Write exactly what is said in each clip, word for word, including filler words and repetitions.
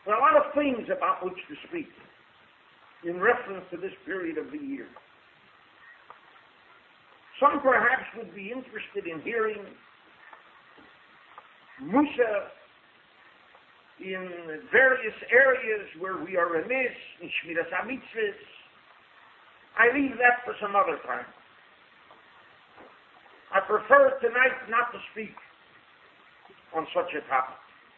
There are a lot of things about which to speak in reference to this period of the year. Some perhaps would be interested in hearing Musa in various areas where we are remiss, in Shmiras HaMitzvahs. I leave that for some other time. I prefer tonight not to speak on such a topic.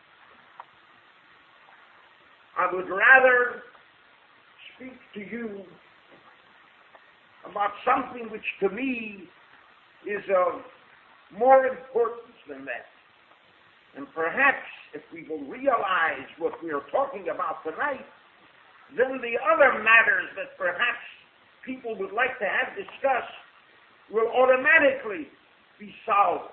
I would rather speak to you about something which to me is of more importance than that. And perhaps if we will realize what we are talking about tonight, then the other matters that perhaps people would like to have discussed will automatically be solved.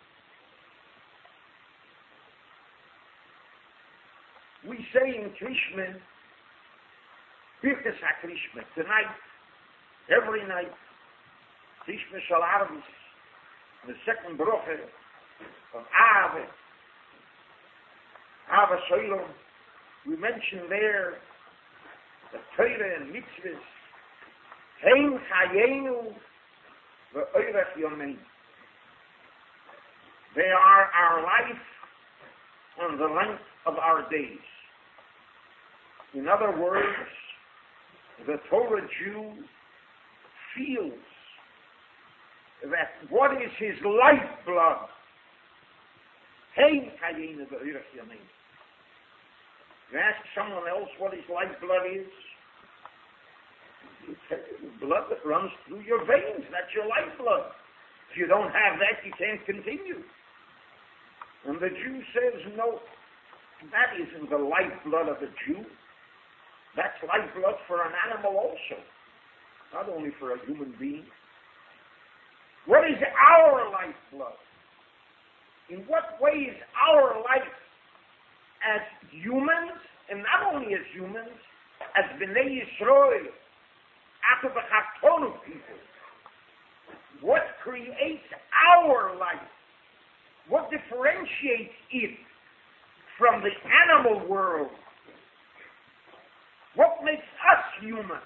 We say in Krishma, Birkas HaKrishma, tonight, every night, Krishma Shal Arvis, the second broche of Ave, Ave Shalom, we mention there the Torah and Mitzvahs, Hein Chayenu ve'Oirech Yomeinu. They are our life and the length of our days. In other words, the Torah Jew feels that what is his lifeblood. Hein Chayenu ve'Oirech Yomeinu. You ask someone else what his lifeblood is, you tell you the blood that runs through your veins. That's your lifeblood. If you don't have that, you can't continue. And the Jew says, no, that isn't the lifeblood of a Jew. That's lifeblood for an animal also, not only for a human being. What is our lifeblood? In what way is our life as humans, and not only as humans, as Bnei Yisrael, after the Chaktonu people? What creates our life? What differentiates it from the animal world? What makes us human?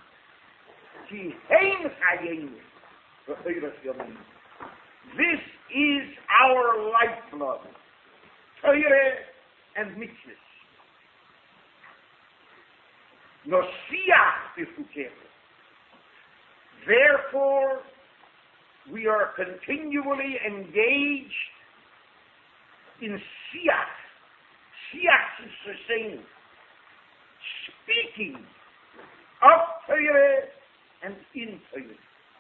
This is our lifeblood. Torah and mitzvahs. Nosiach b'chukecha. Therefore, we are continually engaged in siach. Siach is the same. Speaking of Torah and in Torah.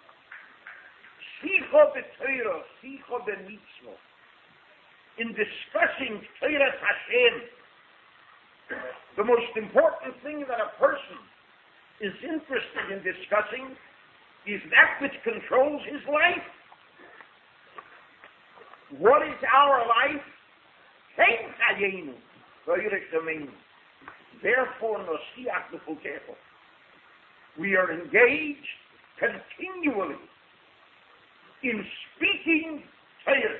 Sicha b'Torah, sicha b'mitzvah. In discussing Torah Hashem, the most important thing that a person is interested in discussing is that which controls his life. What is our life? Hein Chayenu ve'Oirech Yomeinu. Therefore, Nosiach b'chukecha. We are engaged continually in speaking Torah.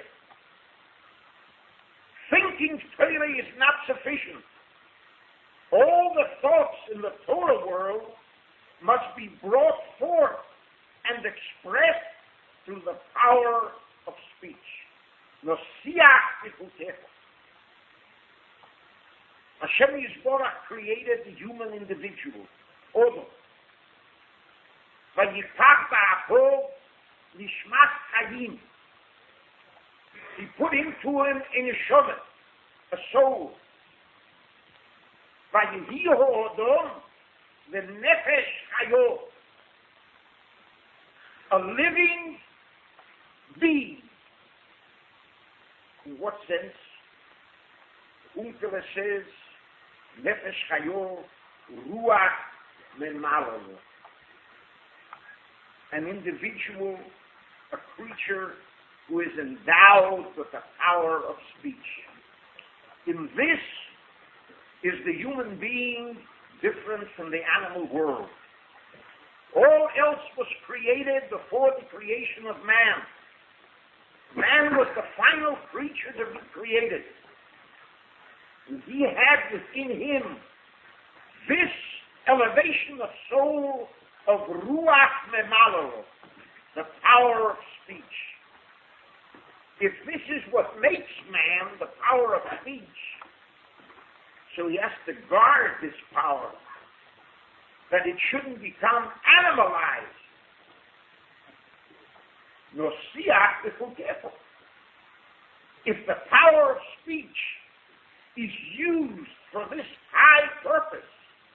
Thinking Torah is not sufficient. All the thoughts in the Torah world must be brought forth and expressed through the power of speech. Nosiach b'chukecha. Hashem Yisborach created the human individual, Odom. Vayikach ba'apo nishmas chayim. He put into him a neshama, a soul. Vayihiho Odom v'nefesh chayo. A living being. In what sense? Unkele says, Nefesh chayo, ruach memalo. An individual, a creature who is endowed with the power of speech. In this is the human being different from the animal world. All else was created before the creation of man. Man was the final creature to be created. And he had within him This elevation of soul of Ruach Memalo, the power of speech, if this is what makes man the power of speech, so he has to guard this power, that it shouldn't become animalized. Nosiach b'chukefo. If the power of speech is used for this high purpose,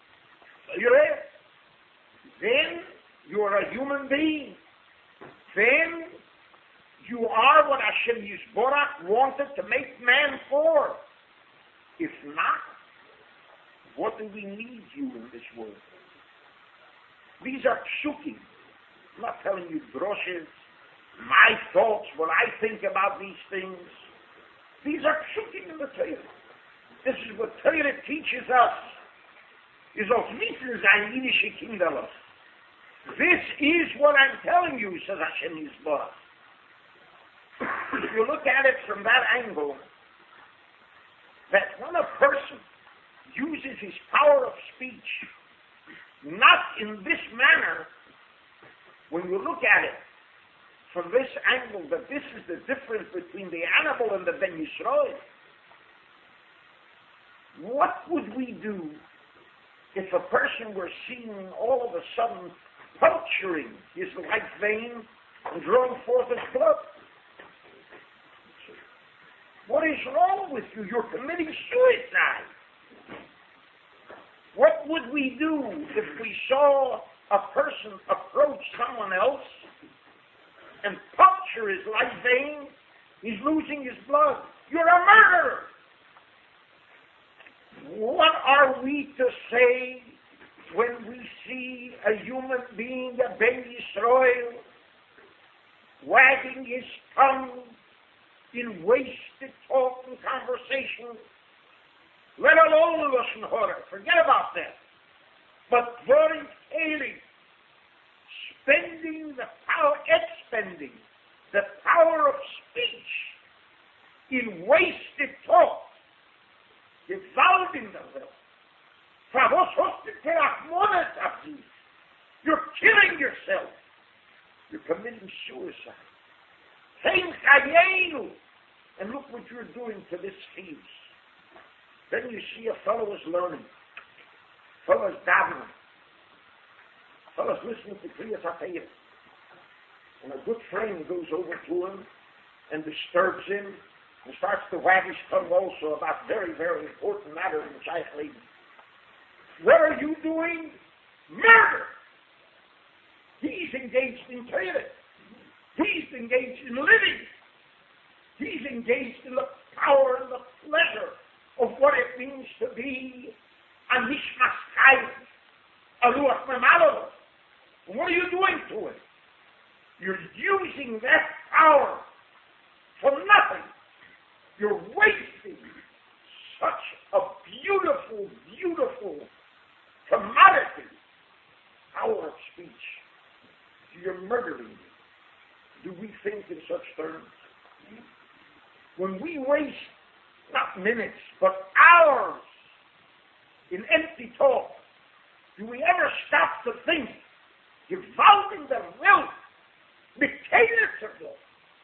then you are a human being. Then you are what Hashem Yisborach wanted to make man for. If not, what do we need you in this world? These are psukim. I'm not telling you droshes, my thoughts, what I think about these things. These are psukim in the Torah. This is what Torah teaches us. Is of wissen sein jüdische Kinderlos. This is what I'm telling you, says Hashem Yisborach. If you look at it from that angle, that when a person uses his power of speech, not in this manner, when you look at it from this angle, that this is the difference between the animal and the Ben Yisrael, what would we do if a person were seen all of a sudden puncturing his life vein and drawing forth his blood? What is wrong with you? You're committing suicide. What would we do if we saw a person approach someone else and puncture his life vein? He's losing his blood. You're a murderer. What are we to say when we see a human being, a Ben Yisrael, wagging his tongue in wasted talk and conversation? Let alone listen horror. Forget about that. But very daily, spending the power, expending the power of speech in wasted talk. Gewaltig der Welt. You're killing yourself. You're committing suicide. And look what you're doing to this thieves. Then you see a fellow is learning. A fellow is davening. A fellow is listening to Kriyas HaTorah. And a good friend goes over to him and disturbs him and starts to wag his tongue also about very, very important matters in Shaykh Leben. What are you doing? Murder! He's engaged in Torah. He's engaged in living. He's engaged in the power and the pleasure of what it means to be a nishmas chayim, a ruach memalo. What are you doing to it? You're using that power for nothing. You're wasting such a beautiful, beautiful commodity, power of speech. You're murdering me. Do we think in such terms? When we waste not minutes, but hours in empty talk, do we ever stop to think, gewaltig der Welt, bekennen zu werden?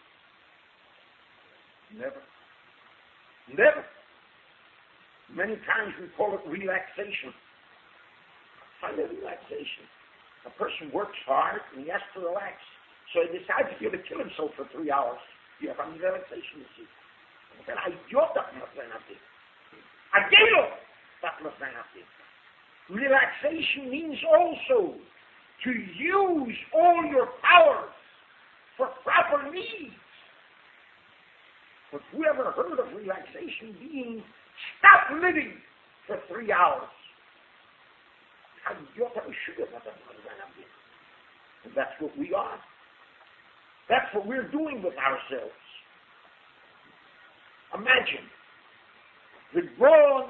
Never. Never. Many times we call it relaxation. Find a relaxation. A person works hard and he has to relax. So he decides he's going to kill himself for three hours. You have a relaxation, you see. And I idiot that must be happy. I gave up that must be happy. Relaxation means also to use all your powers for proper needs. But who ever heard of relaxation being stop living for three hours? And that's what we are. That's what we're doing with ourselves. Imagine, the Gron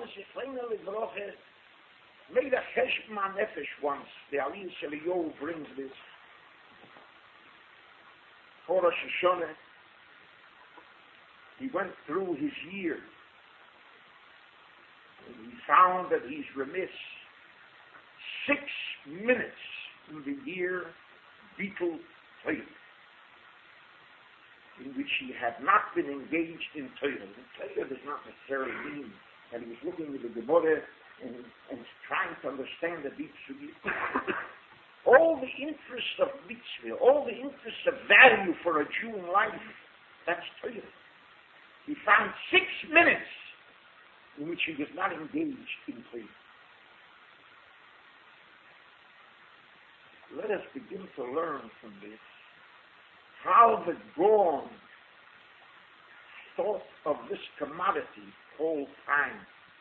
made a cheshbon nefesh once. The Ari Sheliyahu brings this. For Rosh Hashanah, he went through his year. And he found that he's remiss six minutes in the year beetle Torah, in which he had not been engaged in Torah. And Torah does not necessarily mean that he was looking at the Gemara and, and trying to understand the deep sugya. All the interests of mitzvah, all the interests of value for a Jew in life, that's Torah. He found six minutes in which he was not engaged in Torah. Let us begin to learn from this how the Gaon thought of this commodity called time.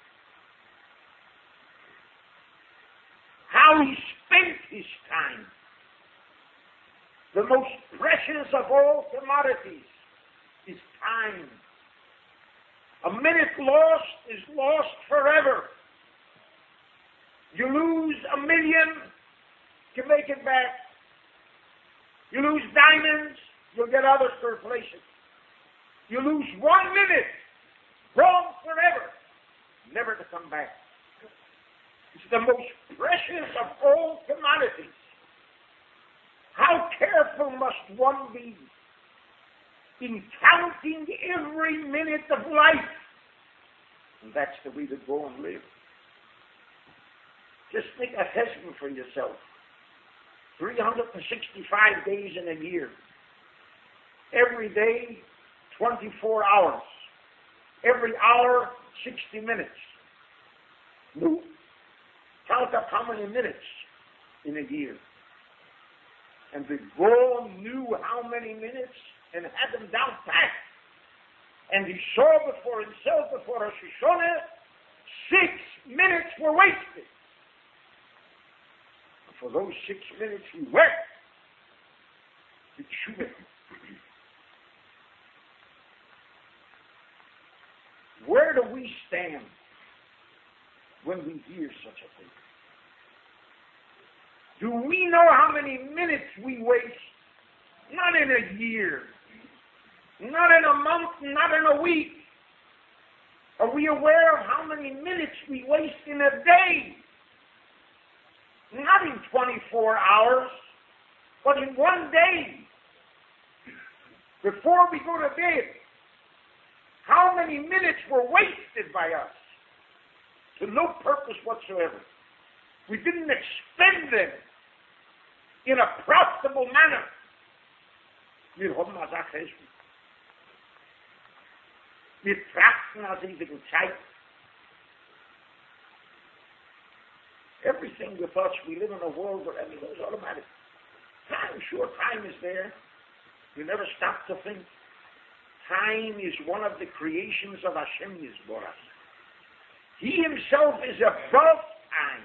How he spent his time. The most precious of all commodities is time. A minute lost is lost forever. You lose a million, you make it back. You lose diamonds, you'll get others to replace it. You lose one minute, gone forever, never to come back. It's the most precious of all commodities. How careful must one be in counting every minute of life? And that's the way the Gaon lived. Just make a husband for yourself. three hundred sixty-five days in a year. Every day, twenty-four hours. Every hour, sixty minutes. No. Count up how many minutes in a year. And the Gaon knew how many minutes and had them down pat. And he saw before himself, before Rosh Hashanah, six minutes were wasted. And for those six minutes he wept. The tshuva. Where do we stand when we hear such a thing? Do we know how many minutes we waste? Not in a year, not in a month, not in a week. Are we aware of how many minutes we waste in a day? Not in twenty-four hours, but in one day. Before we go to bed, how many minutes were wasted by us to no purpose whatsoever? We didn't expend them in a profitable manner. Wir haben eine Sache. Wir trachten als ewigen Zeit. Everything with us, we live in a world where everything is automatic. Time, sure, time is there. You never stop to think. Time is one of the creations of Hashem Yisborach. He himself is above time.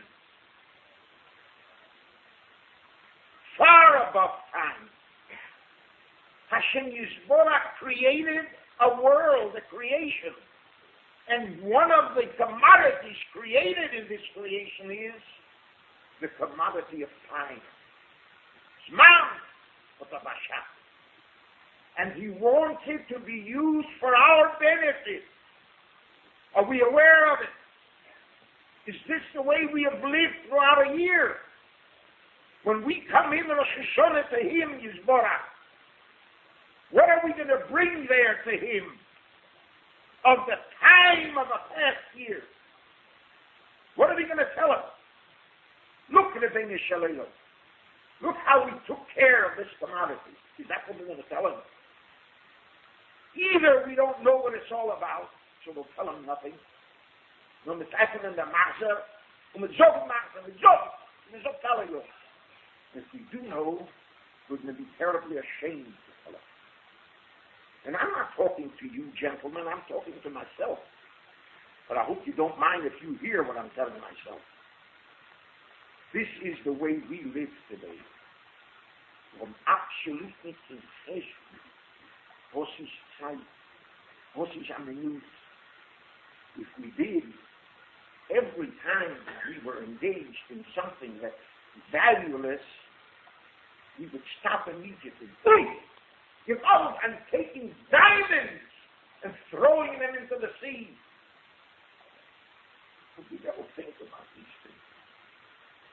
Far above time. Hashem Yisborach created a world, a creation. And one of the commodities created in this creation is the commodity of time. Zman v'tabasha. And he wants it to be used for our benefit. Are we aware of it? Is this the way we have lived throughout a year? When we come in Rosh Hashanah to him, Yisborach, what are we going to bring there to him of the time of a past year? What are we going to tell him? Look at the Rebbeinu Shalom. Look how we took care of this commodity. Is that what we're going to tell him? Either we don't know what it's all about, so we'll tell him nothing. No, it's happening in the master, um it's job master, it's job, it's job telling you. If we do know, we're going to be terribly ashamed to tell him. And I'm not talking to you, gentlemen, I'm talking to myself. But I hope you don't mind if you hear what I'm telling myself. This is the way we live today. Um absolut nicht zu fechten. Was ist Zeit? Was ist a minute? If we did, every time we were engaged in something that's valueless, we would stop immediately. Give out and taking diamonds and throwing them into the sea. But we never think about these things.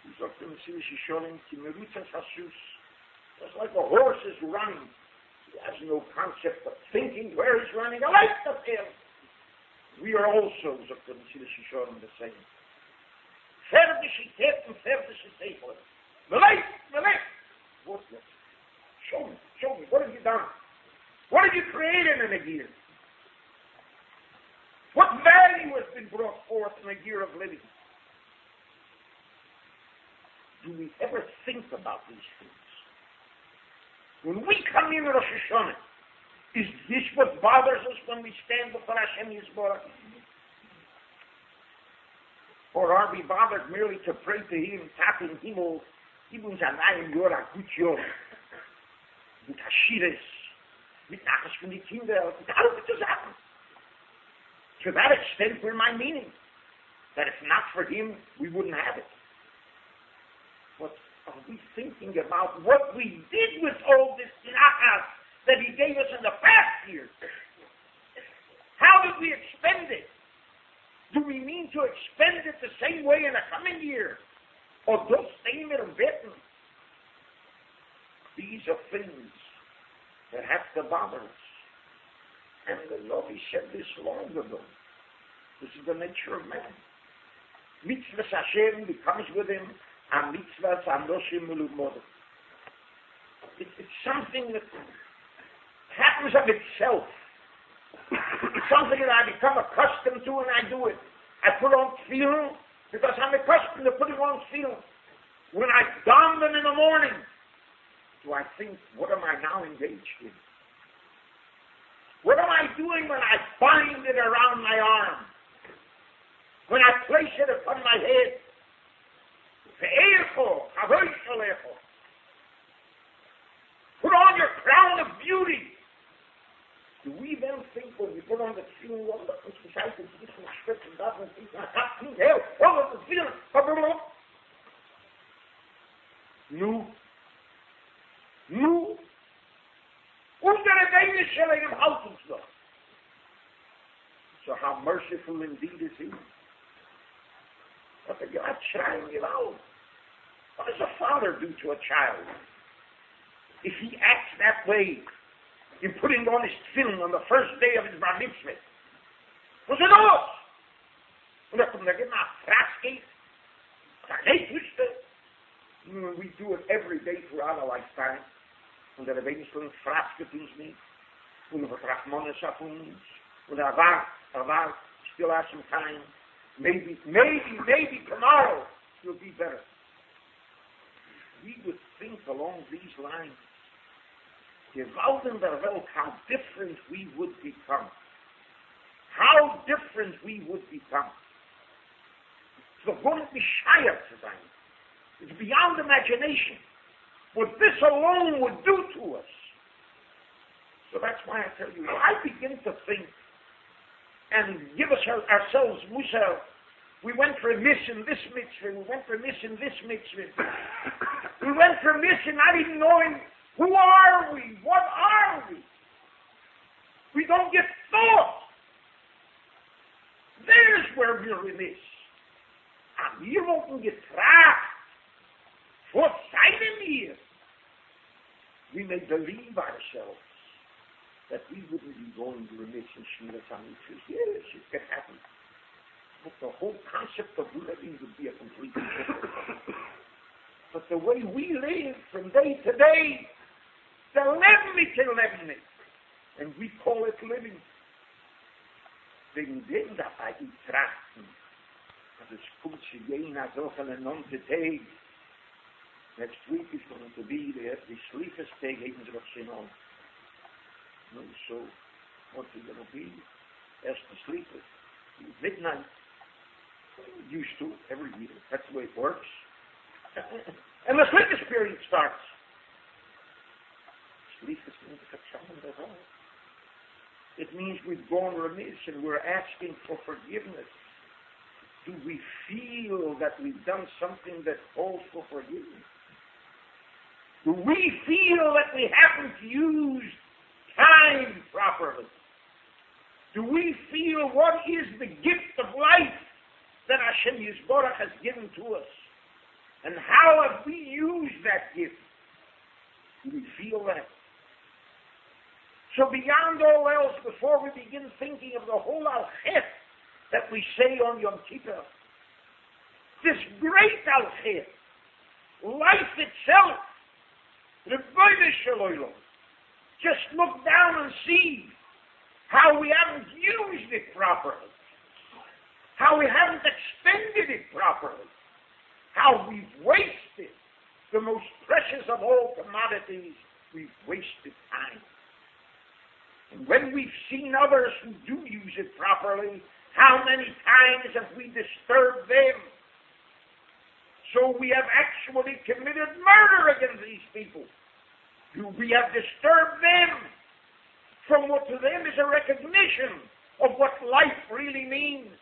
He sagt dem Messias Yisholim, ki merutzas hasus. Just like a horse is running. He has no concept of thinking where he's running. I like the field. We are also, sagt dem Messias Yisholim, the same. Ferdische Täten, ferdische Täten. Belief, belief. What? Show me, show me. What have you done? What have you created in a year? What value has been brought forth in a year of living? Do we ever think about these things? When we come in Rosh Hashanah, is this what bothers us when we stand before Hashem Yisborach? Or are we bothered merely to pray to Him, tapping Himmel, gib uns an einem Jahr ein gut Jahr, mit Hashires, mit Nachas von den Kindern, mit all diese Sachen. To that extent, we're my meaning. That if not for Him, we wouldn't have it. But are we thinking about what we did with all this nachas that He gave us in the past years? How did we expend it? Do we mean to expend it the same way in the coming year? Or just stay in it and bitten? These are things that have to bother us. And the Lord, He said this long ago. This is the nature of man. Mitzvahs Hashem becomes with him, and mitzvahs Anoshim Mulumodem. It's something that happens of itself. It's something that I become accustomed to, and I do it. I put on tefillin because I'm accustomed to putting on tefillin. When I don them in the morning, do I think, what am I now engaged in? What am I doing when I bind it around my arm? When I place it upon my head? Put on your crown of beauty. Do we then think when we put on the tefillin, well, look, it's besides the different scripts and that and things, I got things here, all of the tefillin, blah, blah, blah. No. No. Unsere Beine stellen im Haltungsloch. So how merciful indeed is He. But the God crying it out. What does a father do to a child? If he acts that way in putting on his tefillin on the first day of his bar mitzvah, was it us? Und er kommt da geht nach Fraske, we do it every day throughout our lifetime. Und der wenigstens fragt uns nicht. Und er vertragt Mannes auf uns. Und er war, er war, still has some time. Maybe, maybe, maybe tomorrow will be better. We would think along these lines. Gewalt in der Welt, how different we would become. How different we would become. So going to be shy of sein. It's beyond imagination. What this alone would do to us. So that's why I tell you, I begin to think and give us our, ourselves musar. We went for a mission this mitzvah, we went for a mission this mitzvah. We went for a mission not even knowing who are we, what are we. We don't get thought. There's where we're remiss. And wir wurden gefragt, vor seinem mir. We may believe ourselves that we wouldn't be going to remiss in Shmiras HaMitzvahs. Yes, it could happen. But the whole concept of living would be a completely different one. But the way we live from day to day, the levnit to levnit, and we call it living. Wegen dem dabei die trachten, dass es kommt zu gehen als auch eine nonte Tag. Next week is going to be the, the sleepless day, even to say no. No, so what's it going to be? As the sleepless. Midnight. Used to every year. That's the way it works. And the sleepless period starts. Sleepless means at all. It means we've gone remiss and we're asking for forgiveness. Do we feel that we've done something that calls for forgiveness? Do we feel that we haven't used time properly? Do we feel what is the gift of life that Hashem Yisborach has given to us? And how have we used that gift? Do we feel that? So beyond all else, before we begin thinking of the whole al-chet that we say on Yom Kippur, this great al-chet, life itself, the Rebbeinu Shalom, just look down and see how we haven't used it properly, how we haven't expended it properly, how we've wasted the most precious of all commodities. We've wasted time. And when we've seen others who do use it properly, how many times have we disturbed them? So we have actually committed murder against these people. We have disturbed them from what to them is a recognition of what life really means.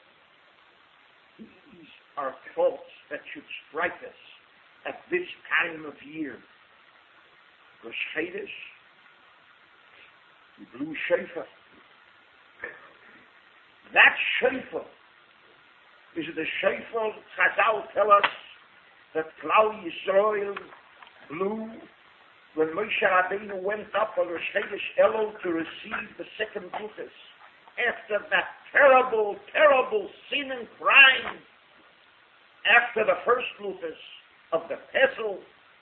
These are thoughts that should strike us at this time of year. Rosh Chodesh, the blue shofar. That shofar is the shofar Chazal tell us that Klal Yisrael blew when Moshe Rabbeinu went up on Rosh Chodesh Elul to receive the second Luchos after that terrible, terrible sin and crime after the first Luchos of the Pesel.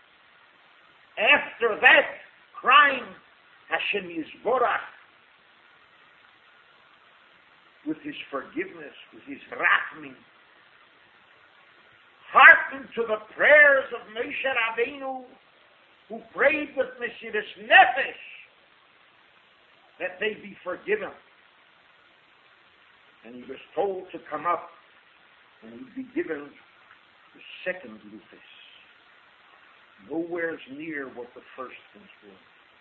After that crime, Hashem Yisborach, with his forgiveness, with his rachmim, hearkened to the prayers of Moshe Rabbeinu, who prayed with Mesiras Nefesh that they be forgiven. And he was told to come up and he'd be given the second Luchos. Nowhere's near what the first ones were.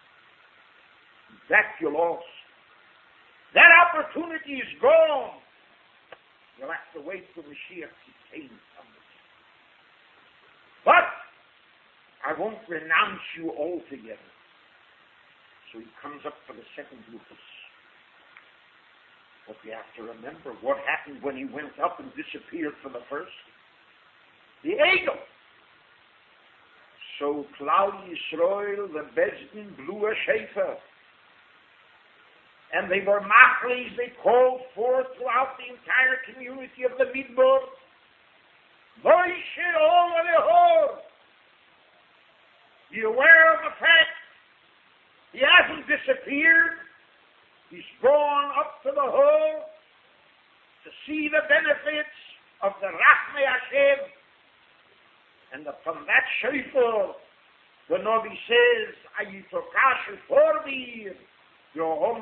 That you lost. That opportunity is gone. You'll have to wait for Mashiach to came from it. But I won't renounce you altogether. So he comes up for the second Luchos. But we have to remember what happened when he went up and disappeared for the first. The eagle. So Klal Yisrael, the Bezdin, blew a shofar. And they were machlis, they called forth throughout the entire community of the Midbar, Moshe Oleh, be aware of the fact he hasn't disappeared. He's gone up to the hole to see the benefits of the Rachmei Hashem. And from that shofar, the Navi says, Ayitokash for me. Is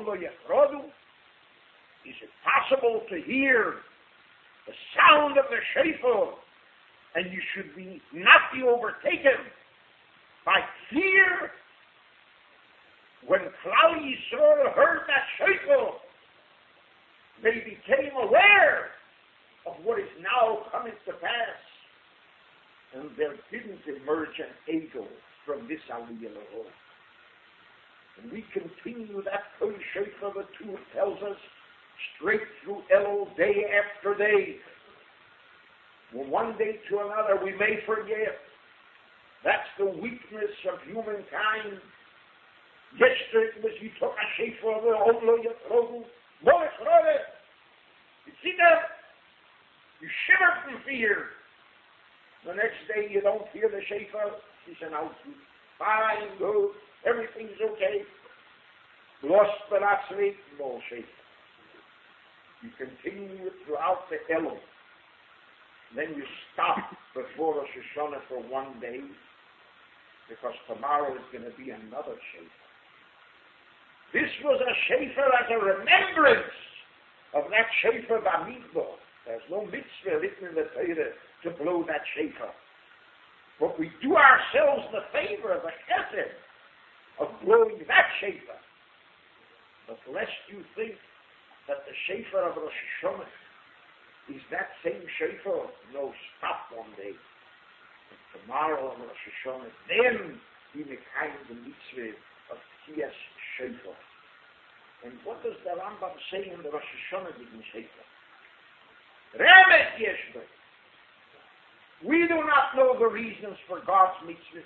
it possible to hear the sound of the shofar and you should be not be overtaken by fear? When Klal Yisrael heard that shofar, they became aware of what is now coming to pass, and there didn't emerge an eagle from this Aliyah Lahor. And we continue that Kol Shofar, the Tur tells us, straight through Elul, day after day. From one day to another, we may forget. That's the weakness of humankind. Yesterday it was you took a shofar, the Omlo Yatrogu, Molich Rode. You see that? You shiver from fear. The next day you don't hear the shofar. He said, now, fine, good. Everything's okay. Lost the last week, no shofar. You continue throughout the Elul. Then you stop before Rosh Hashanah for one day, because tomorrow is going to be another shofar. This was a shofar as a remembrance of that shofar Bamidbar. There's no mitzvah written in the Torah to blow that shofar. But we do ourselves the favor of the chesed of blowing that shofar. But lest you think that the shofar of Rosh Hashanah is that same shofar, no, stop one day. And tomorrow on Rosh Hashanah, then we make the mitzvah of Tiyas shofar. And what does the Rambam say in the Rosh Hashanah Diggin shofar? Remet yeshbet. We do not know the reasons for God's mitzvahs.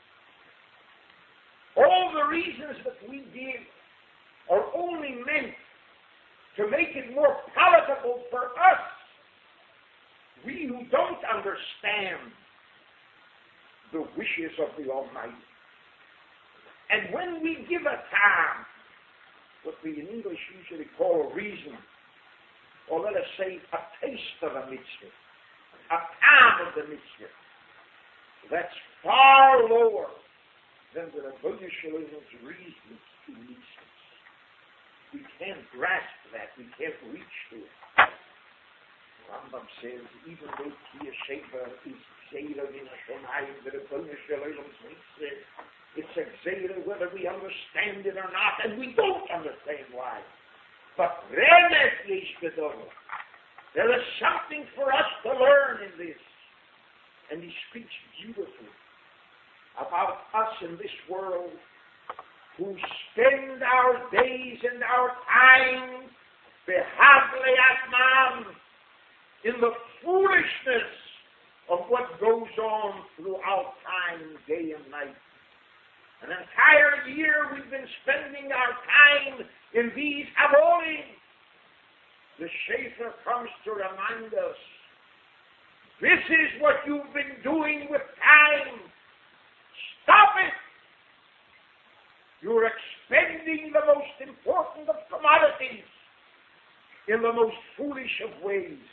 All the reasons that we give are only meant to make it more palatable for us, we who don't understand the wishes of the Almighty. And when we give a time, what we in English usually call a reason, or let us say a taste of a mitzvah, a time of the mitzvah, that's far lower than the Rebbeinu Shalom's reasons to mitzvahs. We can't grasp that. We can't reach to it. Rambam says, even though Kriya Sheva is Gzeira min Hashemayim, the Rebbeinu Shalom's mitzvah, it's a Gzeira whether we understand it or not, and we don't understand why. But Remes Yesh Gedol. There is something for us to learn in this. And he speaks beautifully about us in this world who spend our days and our time behavle atman in the foolishness of what goes on throughout time, day and night. An entire year we've been spending our time in these avolim. The Shefer comes to remind us, this is what you've been doing with time. Stop it! You're expending the most important of commodities in the most foolish of ways.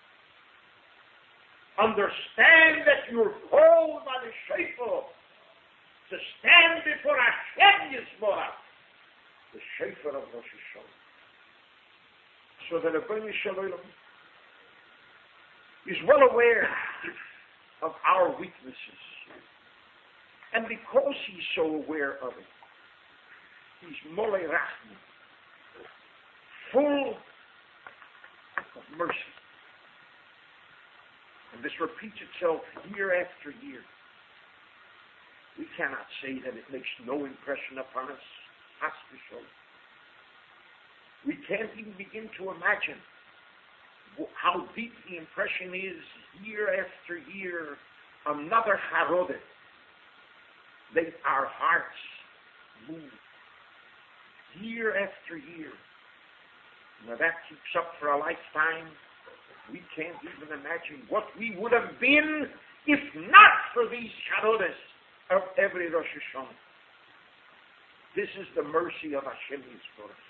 Understand that you're called by the Shefer to stand before Hashem Yisborach, the Shefer of Rosh Hashanah. So the Rebbeinu Shalom is well aware of our weaknesses. And because he's so aware of it, he's Molei Rachman, full of mercy. And this repeats itself year after year. We cannot say that it makes no impression upon us. Has to show. We can't even begin to imagine how deep the impression is year after year. Another Harodet. They, our hearts move year after year. Now that keeps up for a lifetime. We can't even imagine what we would have been if not for these Harodes of every Rosh Hashanah. This is the mercy of Hashem Yisborach.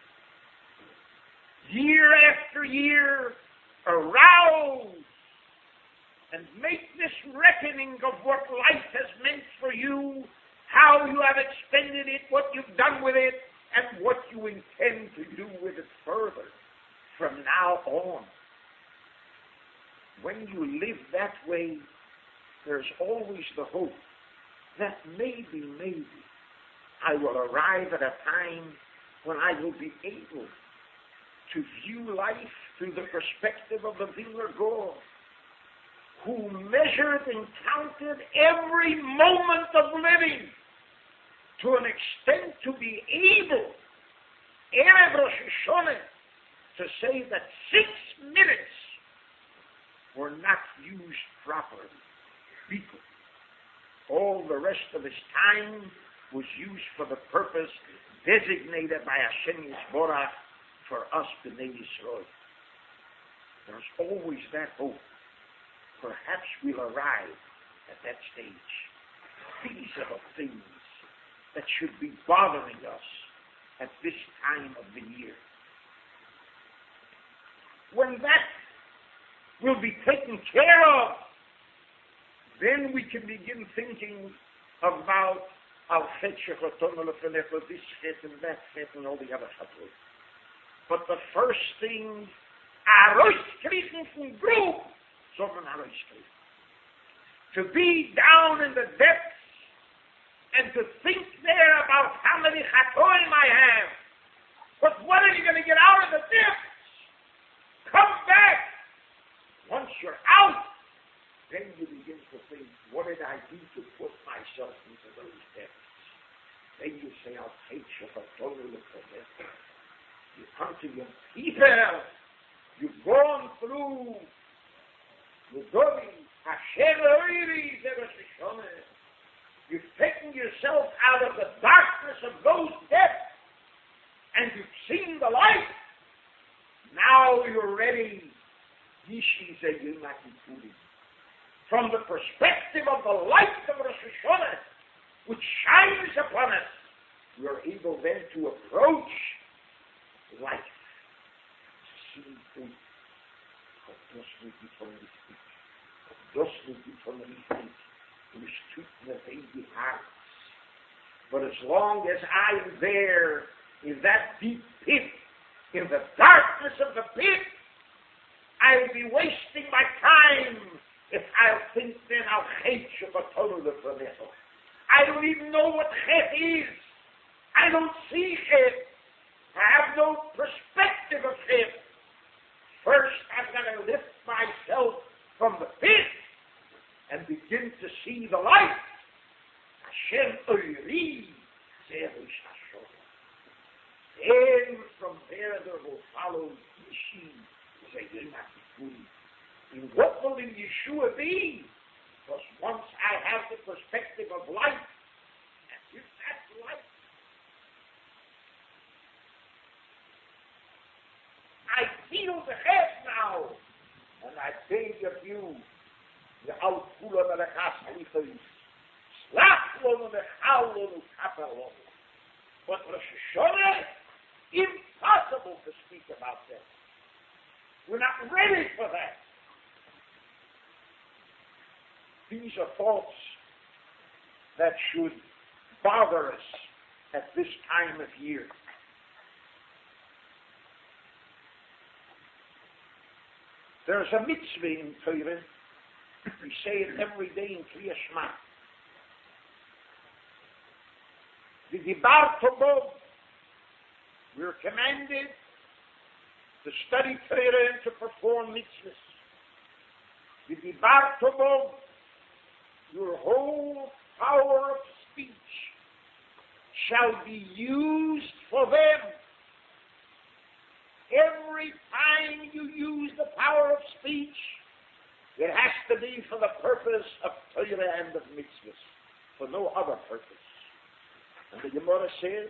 Year after year, arouse and make this reckoning of what life has meant for you, how you have expended it, what you've done with it, and what you intend to do with it further from now on. When you live that way, there's always the hope that maybe, maybe, I will arrive at a time when I will be able to view life through the perspective of the Vilna Gaon, who measured and counted every moment of living to an extent to be able, Erev Rosh Hashanah, to say that six minutes were not used properly. Because all the rest of his time was used for the purpose designated by Hashem Yisborach for us, B'nai Yisrael. There's always that hope. Perhaps we'll arrive at that stage. These are the things that should be bothering us at this time of the year. When that will be taken care of, then we can begin thinking about our chet shechoton lefanecha, this chet and that chet and all the other chetot. But the first thing, arosh kriechen from group, so man arosh kriechen. To be down in the depths and to think there about how many chatoim I have. But what are you going to get out of the depths? Come back. Once you're out, then you begin to think, what did I do to put myself into those depths? Then you say, I'll take you for total depths. You come to your people. You've gone through the Dovi, Hashem Oiri, you've taken yourself out of the darkness of those depths, and you've seen the light. Now you're ready. From the perspective of the light of Rosh Hashanah, which shines upon us, we're able then to approach life. See things. Das wird die von mir speech. Das wird die von mir speech. We street the baby hearts. But as long as I'm there in that deep pit, in the darkness of the pit, I'll be wasting my time if I'll think then I'll hate you for total the Prometo. I don't even know what chet is. I don't see chet. I have no perspective of chet. First, I've got to lift myself from the pit and begin to see the light. Hashem Oiri, Zerush Hashem. Then from there there will follow Yishi, Zeyinakikuri. And what will in Yeshua be? Because once I have the perspective of light, and with that light, I feel the head now, and I beg of you, the Al-Kula Melechas Halifas, Slaplo Melechalo Kapalo. But Rosh Hashanah, impossible to speak about that. We're not ready for that. These are thoughts that should bother us at this time of year. There's a mitzvah in Torah. We say it every day in Kriya Shema. The Dibarto Bo, we're commanded to study Torah and to perform mitzvahs. The Dibarto Bo, your whole power of speech shall be used for them. Every time you use the power of speech, it has to be for the purpose of Torah and of mitzvahs, for no other purpose. And the Gemara says,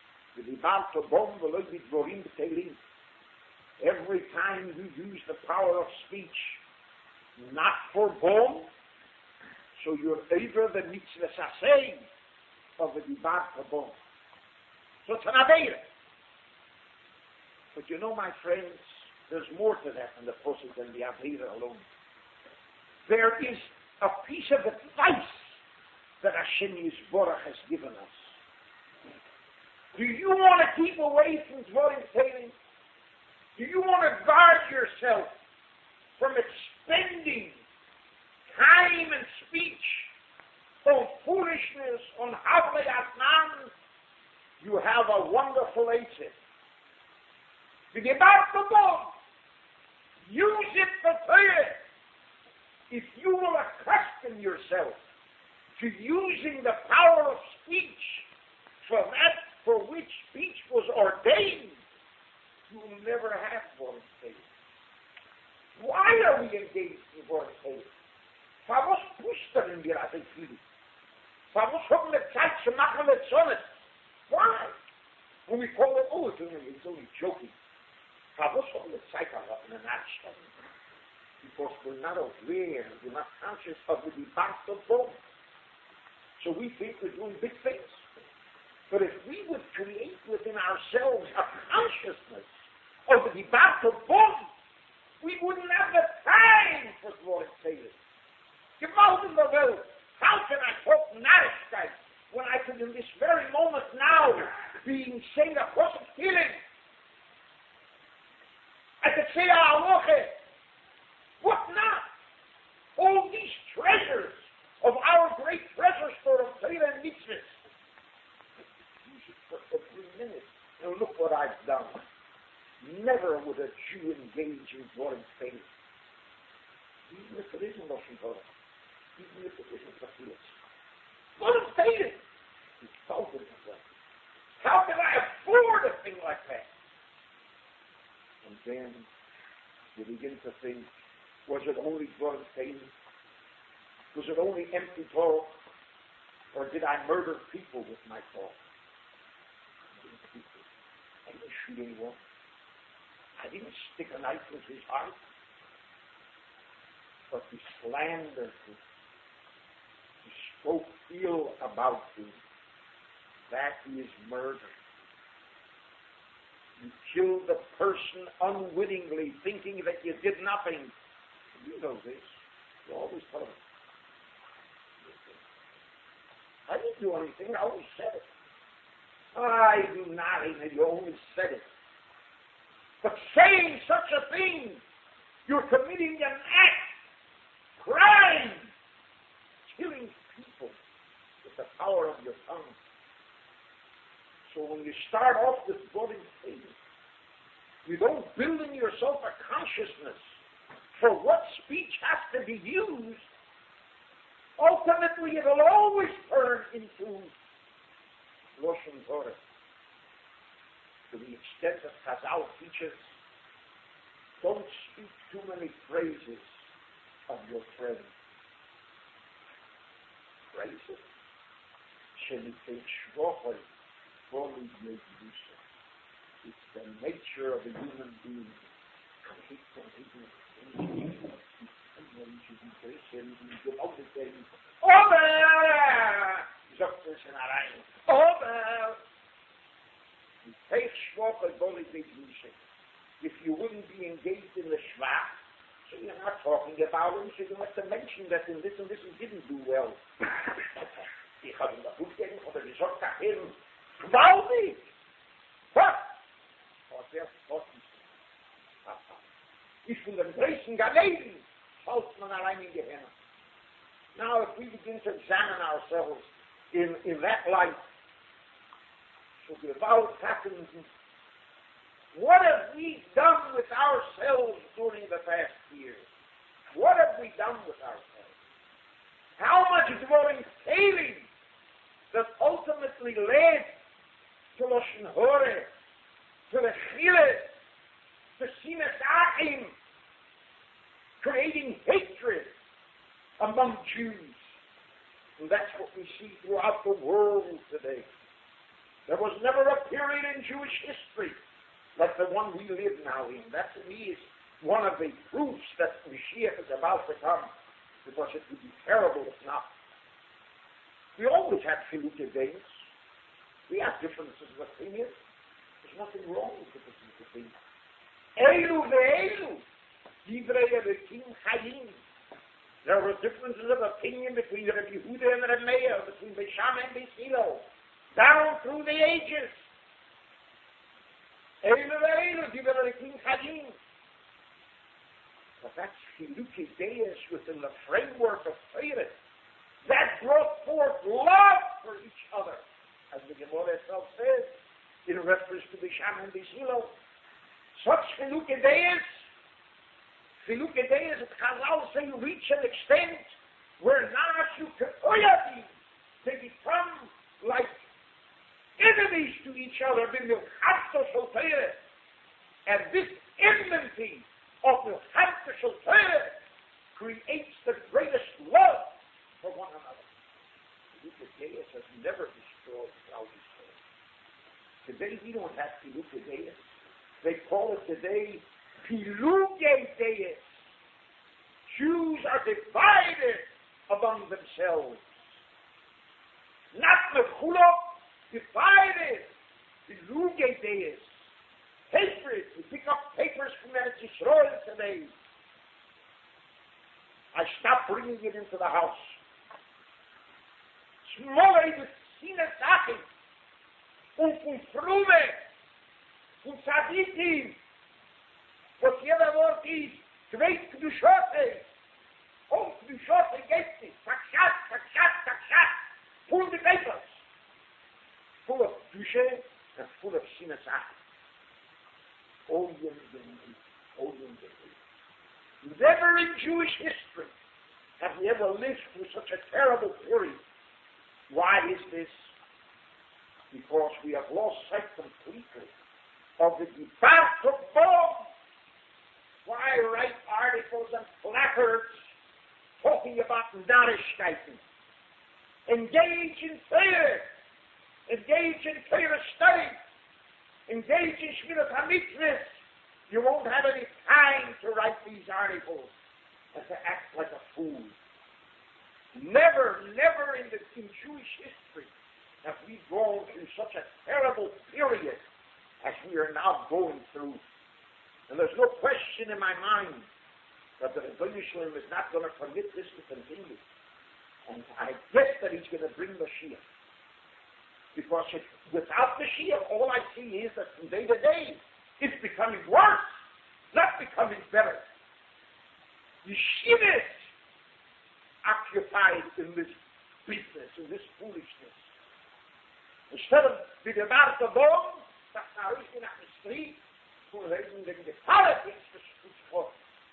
every time you use the power of speech, not for bom, so you're over the mitzvah saseh of the dibar bom. So it's an aveira. But you know, my friends, there's more to that in the process than the aveira alone. There is a piece of advice that Hashem Yisborach has given us. Do you want to keep away from Dvarim Teilim? Do you want to guard yourself from expending time and speech on foolishness, on Havlei Atnan? You have a wonderful answer. The Gebar Tabon, use it for Torah. If you will accustom yourself to using the power of speech for that for which speech was ordained, you will never have fornication. Why are we engaged in fornication? Vamos pusten wir as ein Frieden. Vamos haben wir Zeit zu machen mit Sonne. Why? When we call it, oh, it's only, it's only joking. Vamos haben wir Zeit to have an action. Because we're not aware, we're not conscious of the debate of both. So we think we're doing big things. But if we would create within ourselves a consciousness of the debate of both, we wouldn't have the time for Dvarim Teilim. Gewalt in the world. How can I talk Narishkeit when I can in this very moment now being saying a Chosek Teilim? I could say a Halacha. What not? All these treasures of our great treasure store of Torah and mitzvahs. Use it for every minute. And look what I've done. Never would a Jew engage in Dvarim Teilim. Even if it isn't Lashon Torah. Even if it isn't Tefillah. Dvarim Teilim. He felt it as well. How can I afford a thing like that? And then you begin to think, was it only Dvarim Teilim? Was it only empty talk? Or did I murder people with my talk? I didn't shoot anyone. I didn't stick a knife in his heart. But he slandered him. He spoke ill about him. That is murder. You killed the person unwittingly, thinking that you did nothing. You know this. You always tell them. I didn't do anything. I always said it. I do nothing, and you always said it. But saying such a thing, you're committing an act, crime, killing people with the power of your tongue. So when you start off with bloody things, you don't build in yourself a consciousness for what speech has to be used. Ultimately, it'll always turn into Lashon Hara. To the extent that Chazal teaches, don't speak too many phrases of your friend. Phrases? Shenitek shvochoi, voli yedusha. It's the nature of a human being. If you wouldn't be engaged in the shvach, so you're not talking about him, so you have to mention that in this and this he didn't do well. Ich habe ihm da gut gegeben, oder gesagt nach ihm, gewaltig! Was? Was er spotten. Ich will den Griechen gelegen, schaut man allein in Gehenna. Now, if we begin to examine ourselves in, in that light, so gewalt happens. What have we done with ourselves during the past years? What have we done with ourselves? How much dwelling failing that ultimately led to Lashon Hara, to the Chile, to Sinas Achim, creating hatred among Jews. And that's what we see throughout the world today. There was never a period in Jewish history like the one we live now in. That to me is one of the proofs that Mashiach is about to come, because it would be terrible if not. We always have Chilukei Deis. We have differences of opinion. There's nothing wrong with differences of opinion. Elu ve'elu, divrei Elokim Chayim. There were differences of opinion between Rabbi Yehuda and Rabbi Meir, between Beis Shammai and Beis Hillel, down through the ages. Elu ve'elu, divrei Elokim Chayim. But that's Chilukei Deis within the framework of Torah. That brought forth love for each other, as the Gemara itself says, in reference to Beis Shammai and Beis Hillel. Such Chilukei Deis, Chilukei Deis, as Chazal say, reach an extent where Nashu Ke'oyadi, they become like enemies to each other, and this enmity of the Torah creates the greatest love for one another. Chilukei Deis has never destroyed Klal Yisrael. Today we don't have Chilukei Deis. They call it today Pilugei Deis. Jews are divided among themselves. Not Mechulo, divided. Pilugei Deis. Hatred. We pick up papers from Eretz Yisrael today. I stopped bringing it into the house. Smolei with Sinas Achim. Und von Frume. Und Tzadikim. Was jeder Wort ist. Geweit Kedushote. Und Kedushote geht nicht. Takshat, Takshat, Takshat. Full the papers. Full of Kedusha and full of Sinas Achim. Oh, yem, yem, yem. Oh, yem, yem, yem. Never in Jewish history have we ever lived through such a terrible period. Why is this? Because we have lost sight completely of the debate of bomb. Why write articles and placards talking talking about Narishkeiten. Engage in prayer. Engage in prayer study. Engage in Shmiras HaMitzvahs. You won't have any time to write these articles and to act like a fool. Never, never in, the, in Jewish history have we gone through such a terrible period as we are now going through. And there's no question in my mind that the Rebbeinu Shalom is not going to permit this to continue. And I guess that he's going to bring Mashiach. Because if, without Mashiach, all I see is that from day to day, it's becoming worse, not becoming better. Yeshivas occupied in this business, in this foolishness. Instead of the debate of them, that's now in the street, who are raising the politics to support.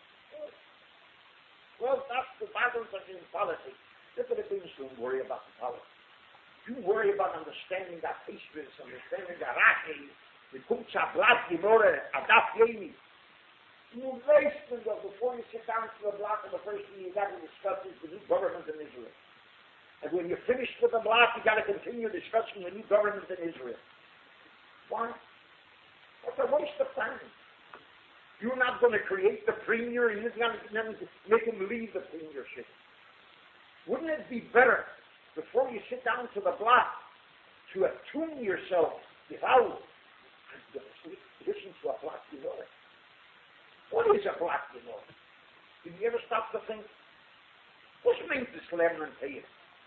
Well, that's the battles that in politics. The Philippines don't worry about the politics. You worry about understanding that history, understanding the Rashi, the Kumcha Blat Gimora, Adaf Yemi. You waste them before you sit down to the block, and the first thing you got to discuss is the new government in Israel. And when you're finished with the block, you got to continue discussing the new government in Israel. Why? That's a waste of time. You're not going to create the premier, and you're going to make him leave the premiership. Wouldn't it be better, before you sit down to the block, to attune yourself without listen to a block you know? What is a block you know? Did you ever stop to think? What means this lamentation?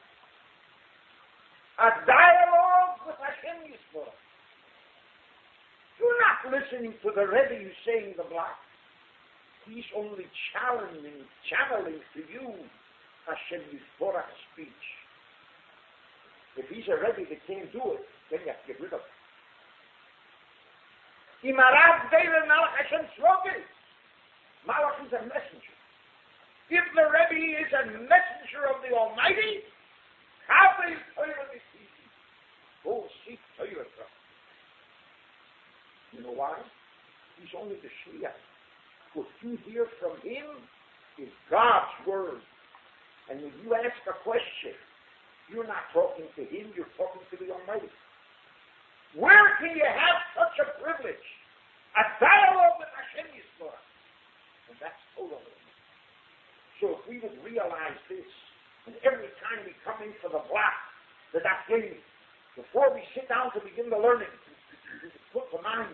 A dialogue with Hashem Yisrael. You're not listening to the Rebbe who's saying the block. He's only challenging, channeling to you Hashem Yisrael speech. If he's a Rebbe that can't do it, then you have to get rid of him. Imarav Deir Malach Hashem Shlogi. Malach is a messenger. If the Rebbe is a messenger of the Almighty, how is Torah this easy? Go seek Torah from. You know why? He's only the Shliach. What you hear from him is God's word. And when you ask a question, you're not talking to him, you're talking to the Almighty. Where can you have such a privilege? A dialogue with Hashem Yisrael. And that's total. So if we would realize this, and every time we come in for the block, the Dafyim, before we sit down to begin the learning, we put the mind,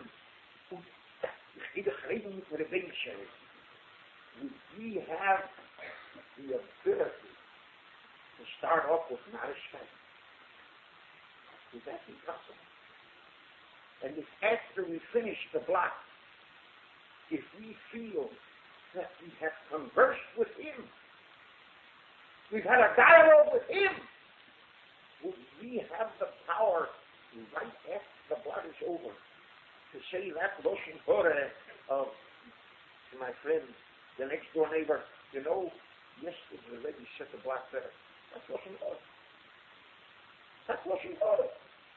we have the ability to start off with Narishkeit. Would that be possible? And if after we finish the block, if we feel that we have conversed with him, we've had a dialogue with him, would we have the power right after the block is over to say that Loshen Torah of my friend, the next door neighbor, you know, yesterday already set the block better. That's Loshen Torah. That's Loshen Torah.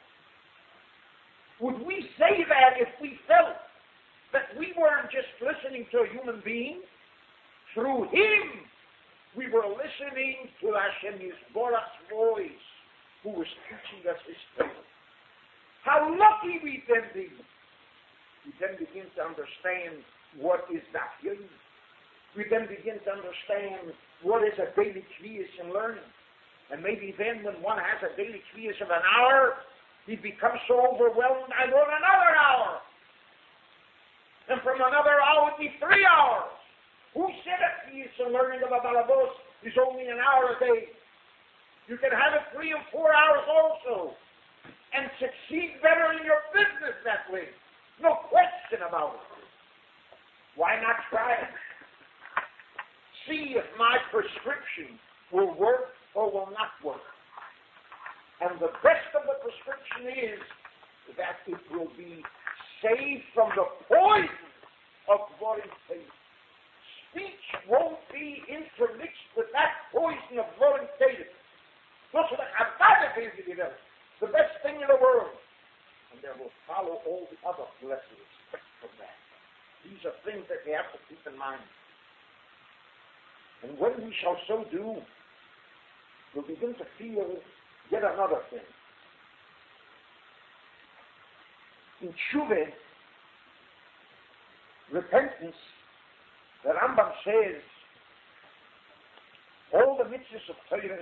Would we say that if we felt that we weren't just listening to a human being? Through him, we were listening to Hashem Yisborach's voice, who was teaching us his Torah. How lucky we then be. We then begin to understand what is Dafyim. We then begin to understand what is a daily Kviyas in learning. And maybe then when one has a daily Kviyas of an hour, he becomes so overwhelmed, I want another hour. And from another hour would be three hours. Who said that Kviyas in learning of a Balabos is only an hour a day? You can have it three and four hours also. And succeed better in your business that way. No question about it. Why not try it? See if my prescription will work or will not work. And the best of the prescription is that it will be saved from the poison of worry faith. Speech won't be intermixed with that poison of worry faith. The best thing in the world. And there will follow all the other blessings from that. These are things that we have to keep in mind. And when we shall so do, we'll begin to feel yet another thing. In tshuva, repentance, the Rambam says, all the mitzvahs of Torah,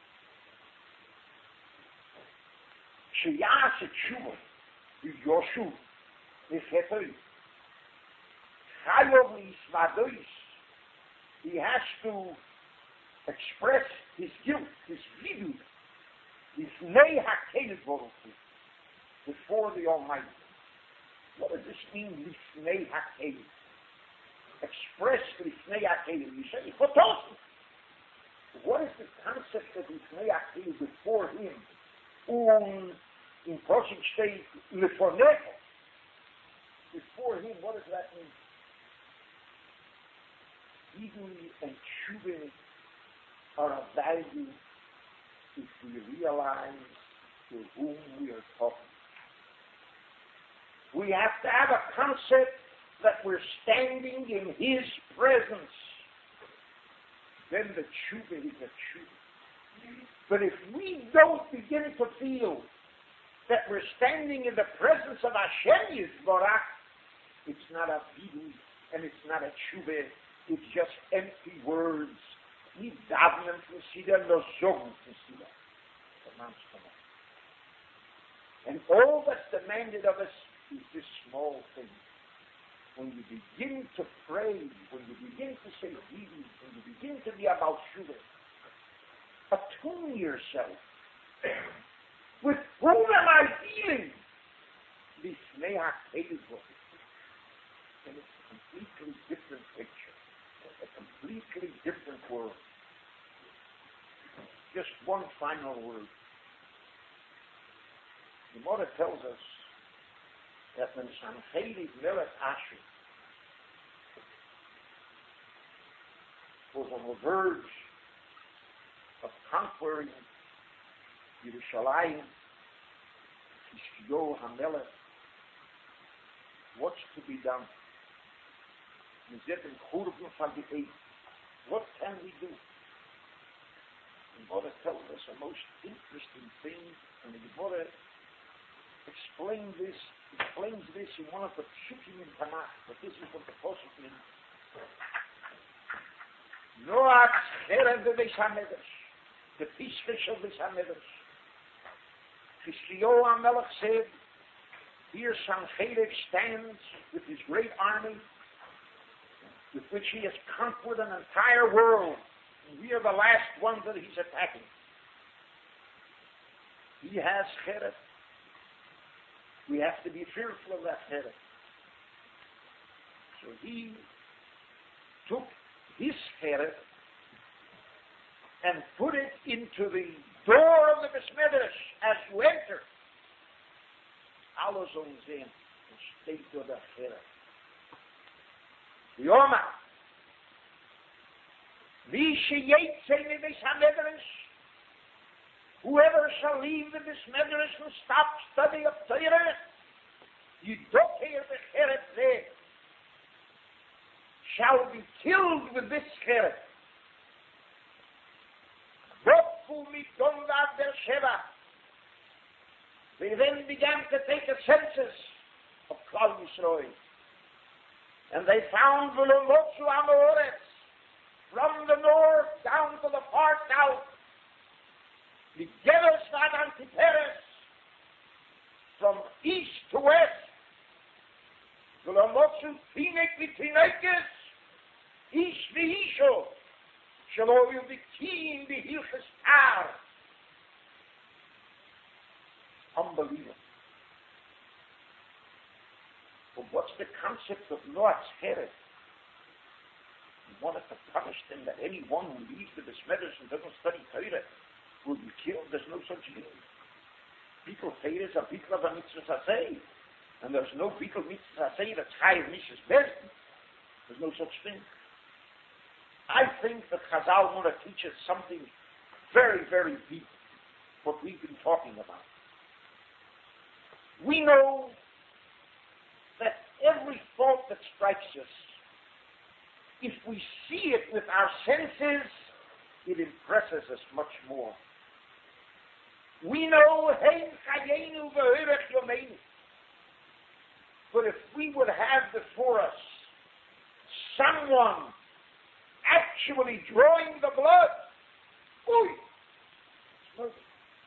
sheyas tshuva, Yoshu, Nifetoi, Chayov Yisvadois, he has to express his guilt, his vidud, his nei hakel before the Almighty. What does this mean, lifnei hakel? Express lifnei hakel. You say, what is the concept of lifnei hakel before him? Um, in Kosik state, lefonecho. Before him, what does that mean? Vidui and tshuva are of value if we realize to whom we are talking. We have to have a concept that we're standing in his presence. Then the tshuva is a tshuva. But if we don't begin to feel that we're standing in the presence of Hashem Yisborach, it's not a vidui and it's not a tshuva. It's just empty words. We daven to see them, no zogen to see them. And all that's demanded of us is this small thing. When you begin to pray, when you begin to say vidui, when you begin to be about tshuva, attune yourself. With whom am I dealing? Lifnei hakel. And it's a completely different picture, a completely different world. Just one final word. The Gemara tells us that when Sancheriv Melech Ashur was on the verge of conquering Yerushalayim, Hizkiyahu HaMelech, what's to be done? What can we do? The Gemara tells us a most interesting thing, and the Gemara explains this, explains this in one of the psukim in Tanakh, but this is what the Pasuk means. Noach cherev bebeis hamedrash, the pishkesh of beis hamedrash. Hizkiyahu HaMelech said, here Sancheriv stands with his great army, with which he has conquered an entire world. And we are the last ones that he's attacking. He has cheret. We have to be fearful of that cheret. So he took his cheret and put it into the door of the Beis Medrash as you enter. Alle zullen zien, en steekt door dat cheret. Yoma, wie sheyetze me Beis HaMedrash, whoever shall leave the Beis Medrash and stop study of Torah, yidoker becheret zeh, shall be killed with this cheret. Bofu mitonvad Beersheba. They then began to take a census of Klal Yisrael. And they found V'lomotzu Amoretz, from the north down to the far south, the GerasVad Antiperes, from east to west, V'lomotzu Tinek V'Tinekes, Ish V'Isho, Shelo Yuvikim V'Hilches Tar. Unbelievable. But what's the concept of Noach's cheret? He wanted to punish them that anyone who leaves the Beis Medrash and doesn't study Torah will be killed. There's no such thing. People Torah are people of a mitzvah asay, and there's no people mitzvah asay that's high as Mishas Bezdin. There's no such thing. I think that Chazal want to teach us something very, very deep, what we've been talking about. We know that every thought that strikes us if we see it with our senses, it impresses us much more. We know, Hein Chayenu v'Horech Yomeinu. But if we would have before us someone actually drawing the blood, oy, it's murder.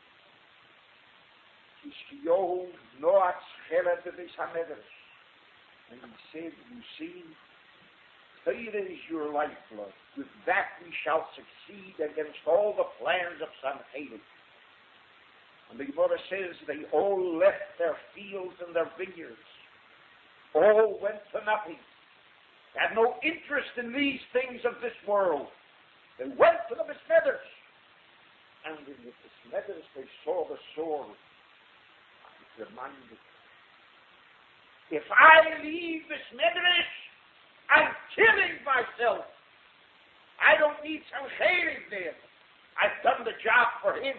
Kishkiyohu noach chelad b'beis hamedrash. And he said, you see, Torah is your lifeblood. With that we shall succeed against all the plans of Sanhedrin. And the Gemara says they all left their fields and their vineyards. All went to nothing. They had no interest in these things of this world. They went to the Besmeders. And in the Besmeders they saw the sword. It reminded them, if I leave Besmeders, I'm killing myself. I don't need some Sanhedrin there. I've done the job for him.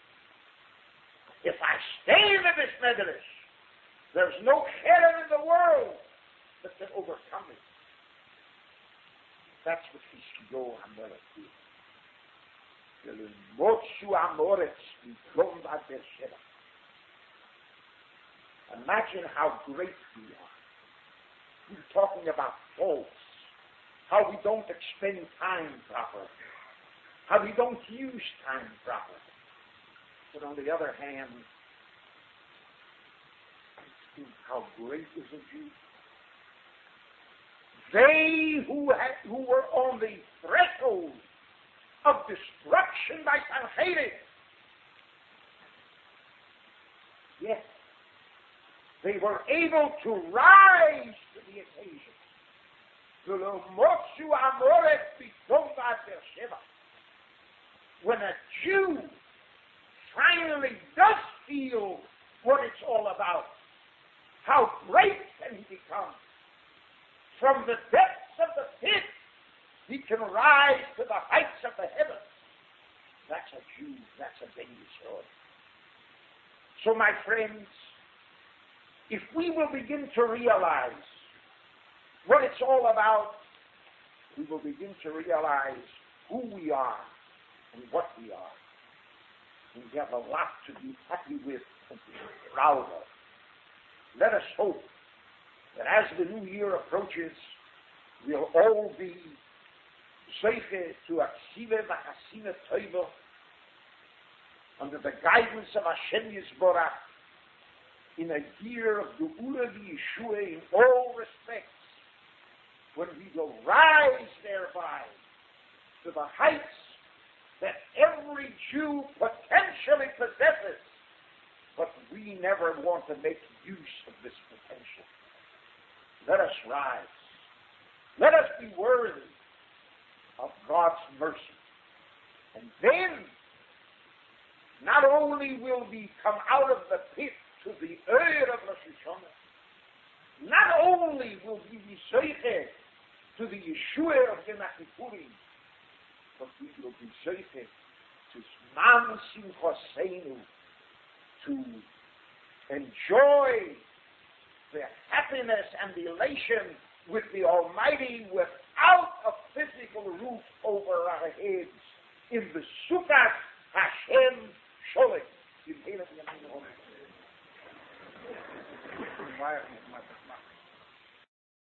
If I stay in the Besmeders, there's no Sanhedrin in the world that can overcome it. That's what Chizkiyahu HaMelech did. Imagine how great we are. We're talking about faults, how we don't expend time properly, how we don't use time properly. But on the other hand, think how great is a Jew. They who, had, who were on the threshold of destruction by Sanhedrin, yes, they were able to rise to the occasion. When a Jew finally does feel what it's all about, how great can he become? From the depths of the pit, he can rise to the heights of the heavens. That's a Jew. That's a Ben Yisrael. So, my friends, if we will begin to realize what it's all about, we will begin to realize who we are and what we are. And we have a lot to be happy with and to be proud of. Let us hope that as the new year approaches, we'll all be zeiche to aksive v'hasina toiva under the guidance of Hashem Yisborach in a year of Geula v'Yeshua in all respects, when we will rise thereby to the heights that every Jew potentially possesses, but we never want to make use of this potential. Let us rise. Let us be worthy of God's mercy. And then, not only will we come out of the pit to the Eir of Rosh Hashanah, not only will we be zeiche to the Yeshua of Yom Kippurim, but we will be zeiche to Zman Simchoseinu, to enjoy the happiness and the elation with the Almighty without a physical roof over our heads in the Sukkot Hashem Sholem.